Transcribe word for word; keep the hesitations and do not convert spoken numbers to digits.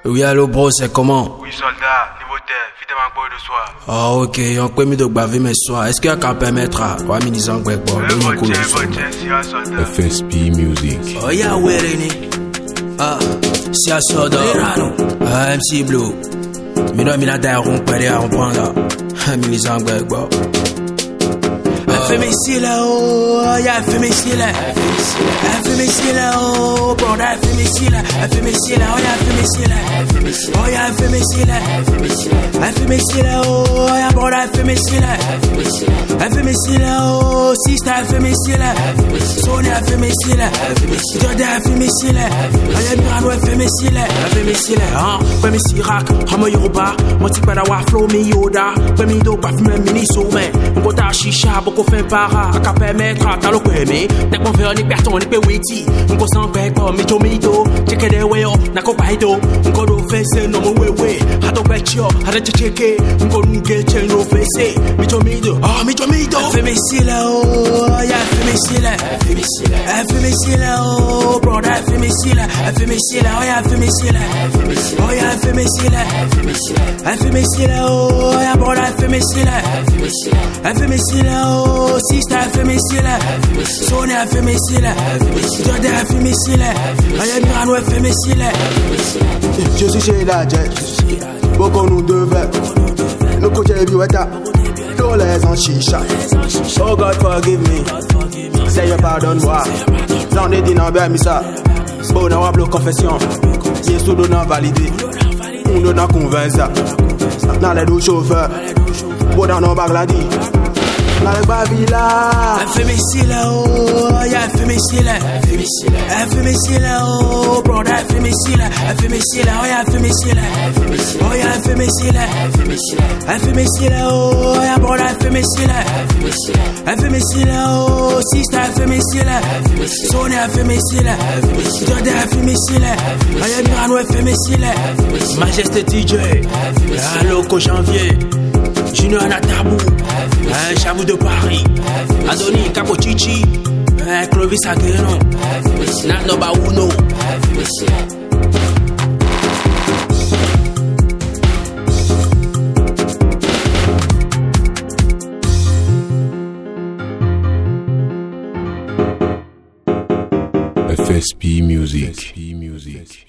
Oui, allô, bro, c'est comment? Oui, soldat, niveau terre, vite un peu de soir. Ah, ok, on peut me baver mes soirs. Est-ce qu'il y a qu'à permettre à trois minutes en break, bon, Le bon tiens, bon tiens, si un soldat. F S P Music. Oh, yeah, where in Ah, si à soda. Ah, M C Blue. Mais non, mais là, d'ailleurs, on peut aller à reprendre là. Un minute en break, bon. F M C là, oh, y'a F M C là. F M C là, oh, bon, F M C là. F M C là, oh, y'a F M C là. Oh, y'a F M C là. F M C là, oh, y'a bon, F M C là. F M C là, oh, sister F M C là. Sony F M C là. Jordan F M C là. Oh, y'a Mirano F M C là. F M C là, hein. F M C rack, Hamo Yoruba. Moi, tu peux avoir flow, mi Yoda. F M C pas fumer mini sommet. On compte à chicha, beaucoup fait para. A qu'à permettre à t'allo kweme. T'es qu'on fait un hyperton, ni pe weti. On compte sans pek, oh, mi tomito. Check the way, oh, na ko paito. On compte au face, no mo wewe. Hato betcho, hada cheke. On compte nous get chain no face. Mi tomito, oh, mi tomito. F M C là, oh, y'a F M C là. F M C là. F M C là, oh, brother F M C là. F M C là, oh, y'a F M C là. Oh, y'a F M C là. F M C là, oh, y'a brother F M C là. F M C là, oh, sister F M C là. Sony F M C là. Jordan F M C là. Oh, y'a Mirano F M C là. Je suis chez la jet. Beaucoup nous devait. Nous côtés vieweta. Tous les en chicha. Oh God forgive me. Seigneur pardonne-moi. J'en ai dit non ben misa. Bon on va bloquer confession. Yesu donne validé. On donne convaincre. Dans les deux chauffeurs. Bon dans nos bagladi. Dans les bavila. F M C là, oh, y'a F M C là. F M C là, oh, brother F M C là. F M C là, oh, y'a F M C là. Oh, y'a F M C là. F M C là, oh, y'a brother F M C là. F M C là, oh, sister F M C là. Sony F M C là. Jordan F M C là. Oh, y'a Mirano F M C là. Majesté D J. Loco Janvier. Junior Anatabou. Un Chabou de Paris. Adoni Capochichi. Un Clovis Aguero. Nano Bauno. F S P Music.